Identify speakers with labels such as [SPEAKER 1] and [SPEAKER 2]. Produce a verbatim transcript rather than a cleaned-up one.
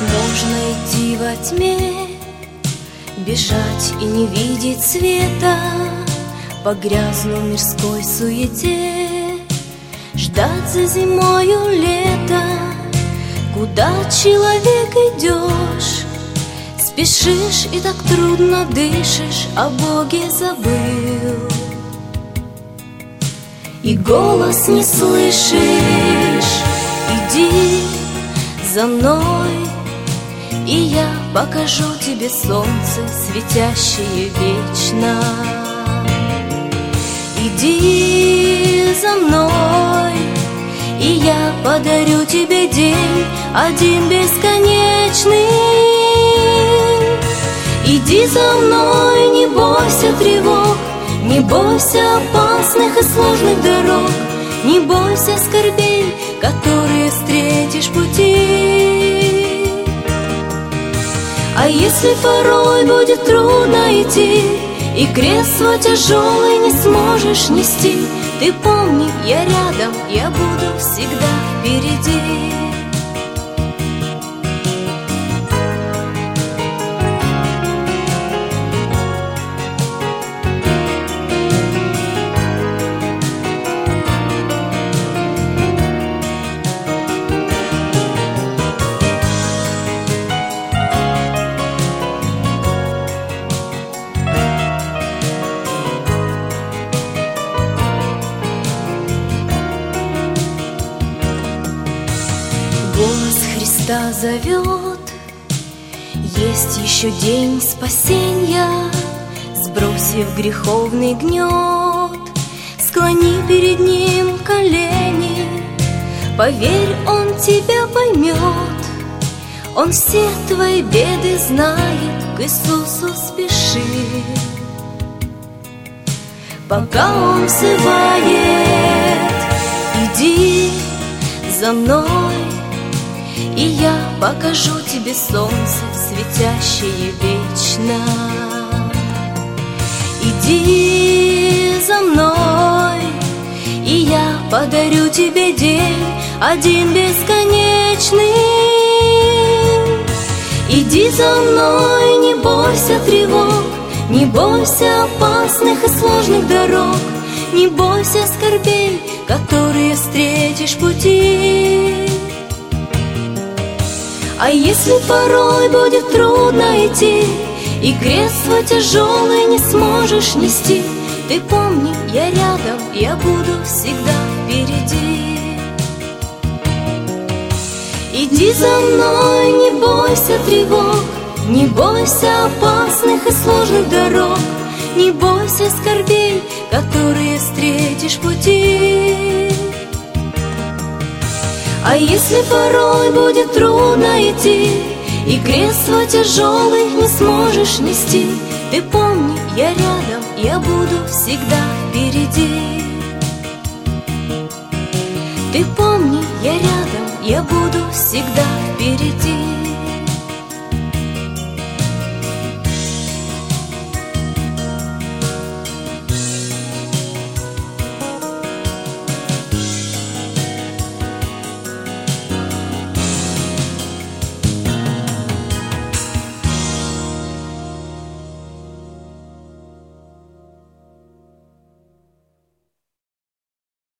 [SPEAKER 1] Можно идти во тьме, бежать и не видеть света, по грязну мирской суете, ждать за зимою лета. Куда, человек, идешь? Спешишь и так трудно дышишь, о Боге забыл. И голос не слышишь, иди за мной, и я покажу тебе солнце, светящее вечно. Иди за мной, и я подарю тебе день один бесконечный. Иди за мной, не бойся тревог, не бойся опасных и сложных дорог, не бойся скорбей, которые встретишь в пути. А если порой будет трудно идти, и крест свой тяжелый не сможешь нести, ты помни, я рядом, я буду всегда впереди. Голос Христа зовет, есть еще день спасенья. Сбросив греховный гнет, склони перед Ним колени. Поверь, Он тебя поймет, Он все твои беды знает, к Иисусу спеши. Пока Он взывает, иди за мной, и я покажу тебе солнце, светящее вечно. Иди за мной, и я подарю тебе день один бесконечный. Иди за мной, не бойся тревог, не бойся опасных и сложных дорог, не бойся скорбей, которые встретишь в пути. А если порой будет трудно идти, и крест свой тяжелый не сможешь нести, ты помни, я рядом, я буду всегда впереди. Иди за мной, не бойся тревог, не бойся опасных и сложных дорог, не бойся скорбей, которые встретишь в пути. А если порой будет трудно идти, и крест свой тяжелый не сможешь нести, ты помни, я рядом, я буду всегда впереди. Ты помни, я рядом, я буду всегда впереди.